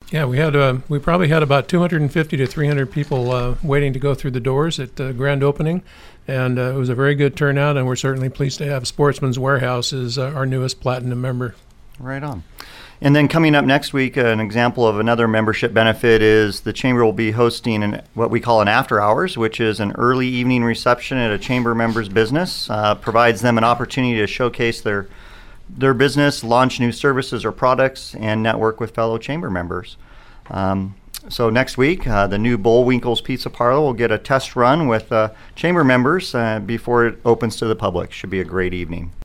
Yeah, we probably had about 250 to 300 people waiting to go through the doors at the grand opening, and it was a very good turnout. And we're certainly pleased to have Sportsman's Warehouse as our newest platinum member. Right on. And then coming up next week, an example of another membership benefit is the Chamber will be hosting what we call an after hours, which is an early evening reception at a Chamber member's business. Provides them an opportunity to showcase their business, launch new services or products, and network with fellow Chamber members. So next week, the new Bullwinkle's Pizza Parlor will get a test run with Chamber members before it opens to the public. Should be a great evening.